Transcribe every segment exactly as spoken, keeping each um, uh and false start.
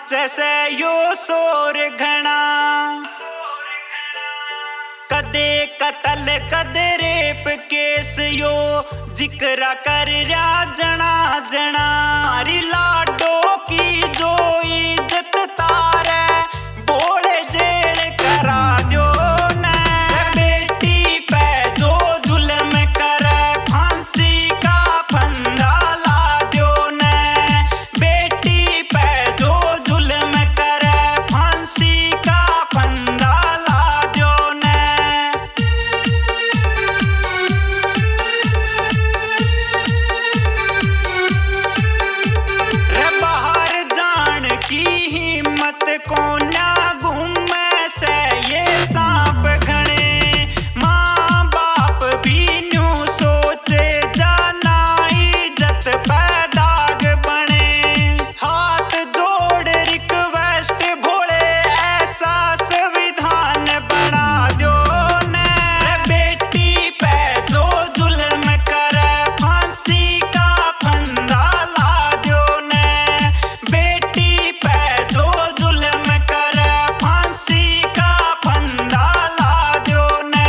जैसे यो शोर घना, कदे कतल कदे रेप केस यो जिक्र कर रहा जना जना। हरी लाडो की जो इज्जत तारे बोले जेल करा दो ने, बेटी पे जो जुल्म करे फांसी का फंदा ला दो ने, बेटी पे जो जुल्म करे फांसी का फंदा ला दो ने। रे बाहर जान की हिम्मत कोन्या घूमे से ये सांप घने, माँ बाप भी न्यू सोचे जाना इज्जत पे दाग बने। हाथ जोड़ रिक्वेस्ट भोले ऐसा संविधान बना दो ने, बेटी पे जो जुल्म करे फांसी का फंदा ला दो ने, बेटी पे जो जुल्म करे फांसी का फंदा ला दो ने।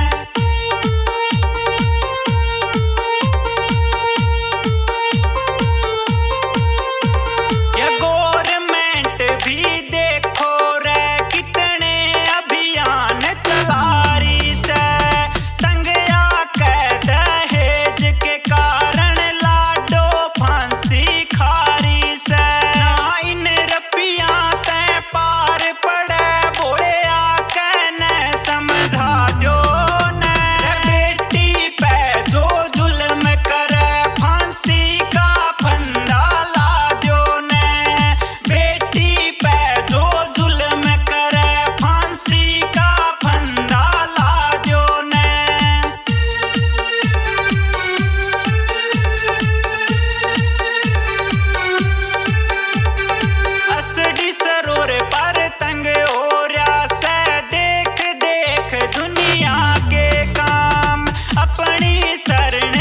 ये गवर्नमेंट भी देखो रे कितने अभियान चला रही से, तंगया के दहेज के कारण लाडो फांसी खारी से। ना इन रपिया ते पार पड़े बोले आके ने समझा दो ने, बेटी पे जो जुल्म करे फांसी का फंदा ला दो ने, बेटी पे जो जुल्म करे फांसी का फंदा ला दो ने। असडी सरोवर पर तंग हो रहा से देख देख दुनिया के काम, अपनी शरण